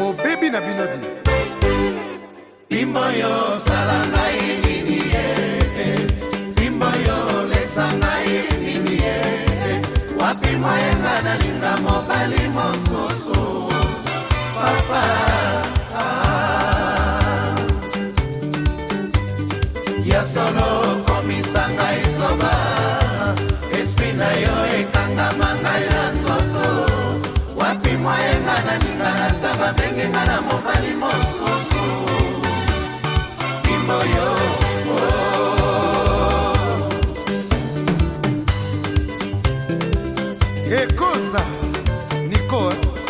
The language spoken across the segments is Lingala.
bobebi na binodi bimbo yo sala ngai nini ye bimbo yo lesa ngai nini ye wapi mwayenga nalinga mobali mosusu papa ya solo komisa ngai soba esprit na yo ekangama ngai na nzoto wapi mwayenga nalinga nataba bengenga na mobali mosusu bimbo yo ekoza niko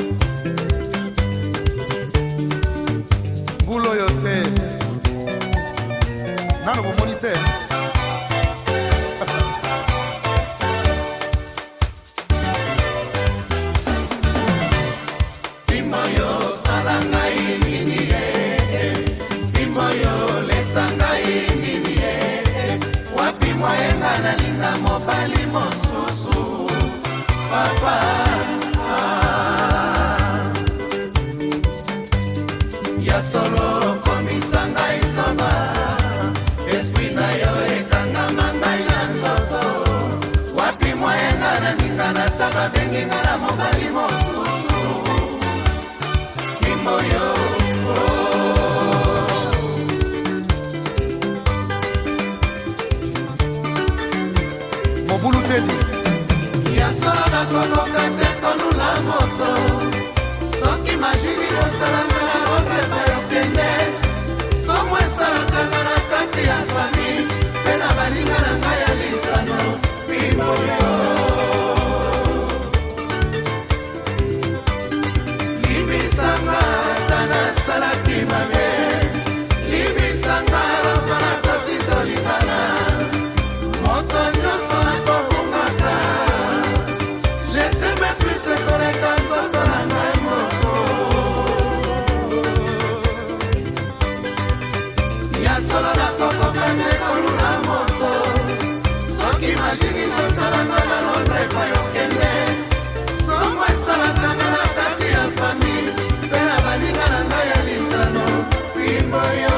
mbulo yo te nano bomoni te bimbo yo sala ngai nini ye bimbo yo lesa ngai nini ye wapi mwayenga nalinga mobali mosusu papa ya solo komisa ngai soba esprit na yo ekangama ngai na nzoto wapi mwayenga nalinga nataba benginga na mobali mosusu bimbo yo mobulu tedi yasala nakokoka te kolula moto soki majini mosalanga na robepa yokende somo esalakanga na kati ya fami mpe na baninga na ngai ya lisano bimbo yo limbisanga ata nasalaki mabe limbisanga lokola tosi tolingana moto nyonso nakobungaka je t'aime plus koleka nzoto na ngai moko ya solo nakokoka nde kolula moto soki majini nasalanga na londre epai okende somo esalakanga na kati ya fami mpe na baninga na ngai ya lisano bimbo yo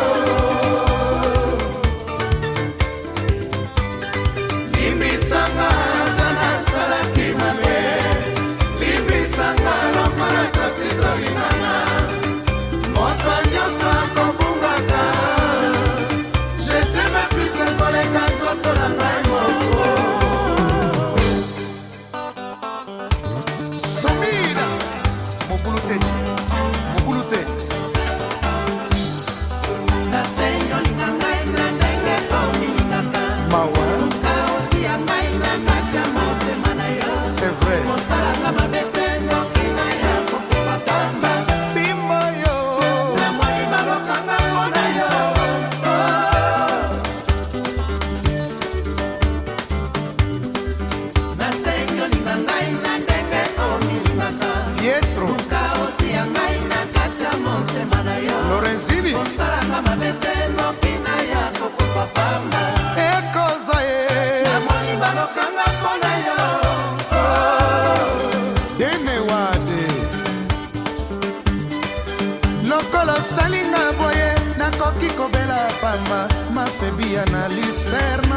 limbisanga ata nasalaki mabe limbisanga lokola tosi tolingana moto nyonso akobungaka je t'aime plus koleka nzoto na ngai moko somina mobulu tedi mobulu te nasenyo linga ngai na ndenge omilingaka mawa aotia ngai na kati ya motema na yo c'est vrai mosalanga mabe te noki na ya kokufa pamba bimbo yo na moi balokanga mpona yo nasengi olinga ngai na ndenge omilingaka pietro kaotia ngai na kati ya motema na yo lorenzini mosalanga mabe te noki na ya kokufa pamba ekoza ye na moi balokanga mpona yo dene wade lokolo salinga boye nakoki kobela pamba mafebia na lucerne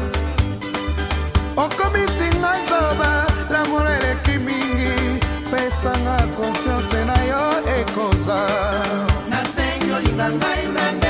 okomisi ngai zoba lamour eleki mingi pesanga konfiance na yo ekoza nasengi olinga ngai na